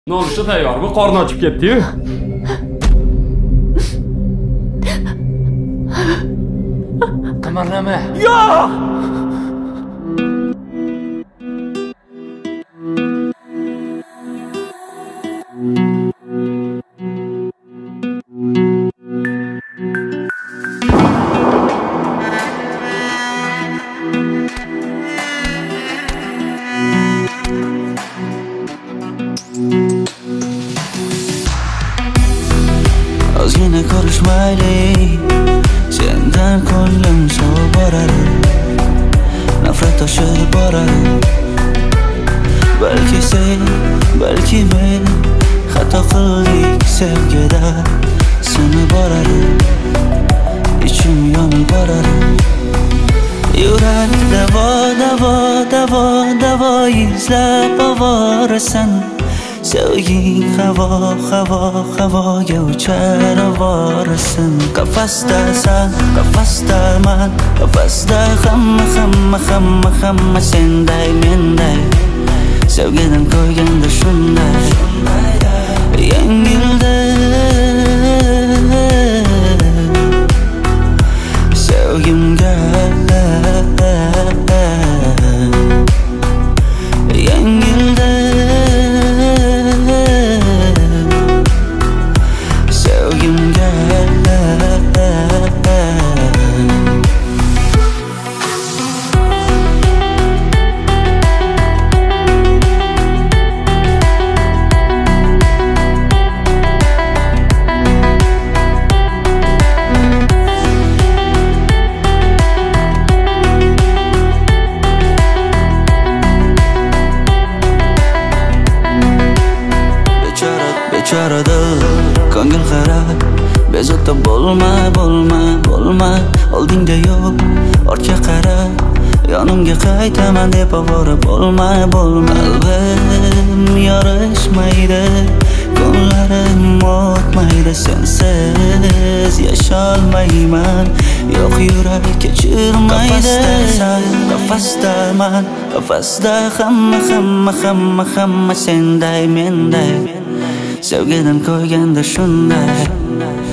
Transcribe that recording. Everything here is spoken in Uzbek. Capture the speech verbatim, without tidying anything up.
Nonushta tayyormi? Qorni ochib ketdi-yu. Qimirlama. Yo'q! Ozgina ko'rishmaylik, sendan ko'nglim sovib boradi, nafrat toshib boradi. Balki sen, balki men xato qildik sevgida, sinib boradi, ichim yonib boradi. Yurak davo, davo, davo, davo izlab ovorasan. Sevging havo, havo, havoga uchar ovorasan. Qafasdasan, qafasdaman, qafasda hamma, hamma, hamma, hamma senday, menday. Sevgidan ko'yganda shunday yengilda. Sevgimga yengilda. Bechora dil, ko'ngil xarab, bezovta bo'lma, bo'lma, bo'lma. Oldingda yo'q, ortga qara, yonimga qaytaman deb ovora bo'lma, bo'lma. Qalbim yorishmaydi, kunlarim o'tmaydi, sensiz yasholmayman. Yo'q, yurak kechirmaydi. Qafasdaman, qafasda hamma, hamma, hamma, hamma senday, menday. Sevgidan ko'yganda shunday